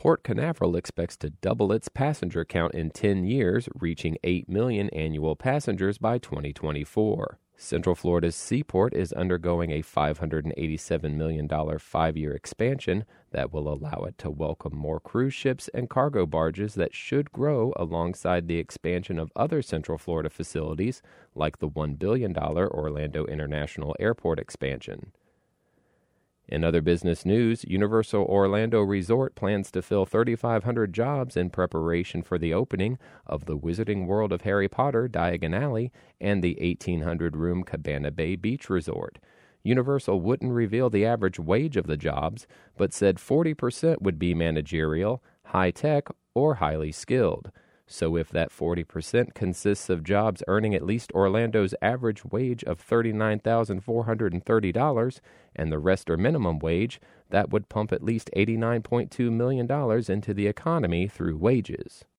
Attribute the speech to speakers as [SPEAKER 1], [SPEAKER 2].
[SPEAKER 1] Port Canaveral expects to double its passenger count in 10 years, reaching 8 million annual passengers by 2024. Central Florida's Seaport is undergoing a $587 million five-year expansion that will allow it to welcome more cruise ships and cargo barges that should grow alongside the expansion of other Central Florida facilities like the $1 billion Orlando International Airport expansion. In other business news, Universal Orlando Resort plans to fill 3,500 jobs in preparation for the opening of the Wizarding World of Harry Potter Diagon Alley and the 1,800-room Cabana Bay Beach Resort. Universal wouldn't reveal the average wage of the jobs, but said 40% would be managerial, high-tech, or highly skilled. So if that 40% consists of jobs earning at least Orlando's average wage of $39,430 and the rest are minimum wage, that would pump at least $89.2 million into the economy through wages.